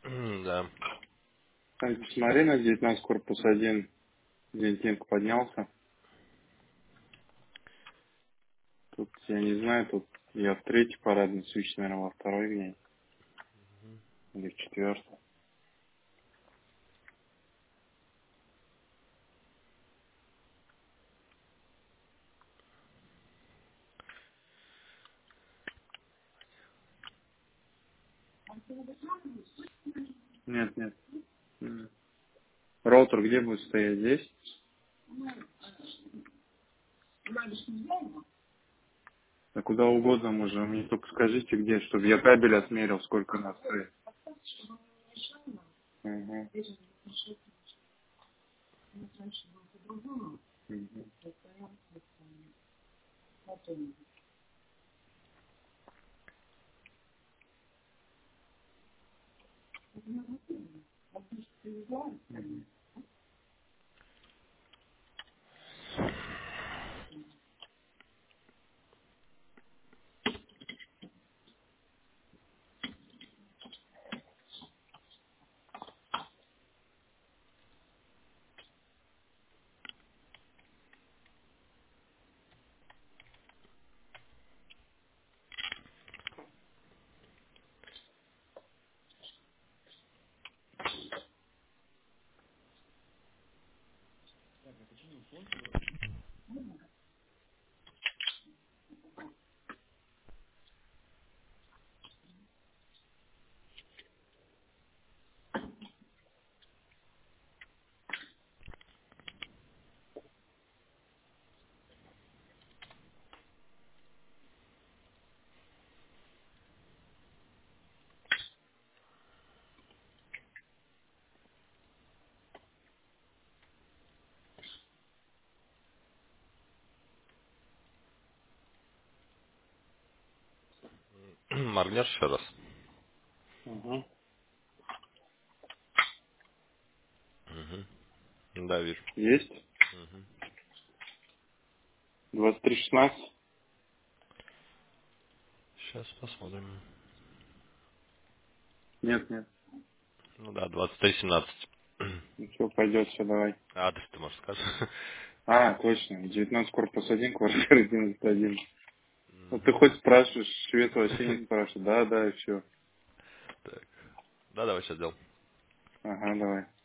Да. Там посмотри на 19 корпус 1, Зентинг поднялся. Тут, я не знаю, тут я в третий парадный свич, наверное, во второй день. Или в четвертый. Нет, нет. Роутер где будет стоять? Здесь? Да куда угодно можно. Мне только скажите где, чтобы я кабель отмерил, сколько у нас стоит. Угу. Угу. Моргнешь еще раз? Угу. Угу. Да, вижу. Есть? Угу. 23:16? Сейчас посмотрим. Нет, нет. Ну да, 23:17. Ну все, пойдет, все, давай. Адрес ты можешь сказать? А, точно. 19 корпус 1, квартира 11-1. Ну ты Мгм. хоть спрашиваешь, швед вообще не спрашивает. Да, да, и все. Так. Да, давай сейчас сделаем. Ага, давай.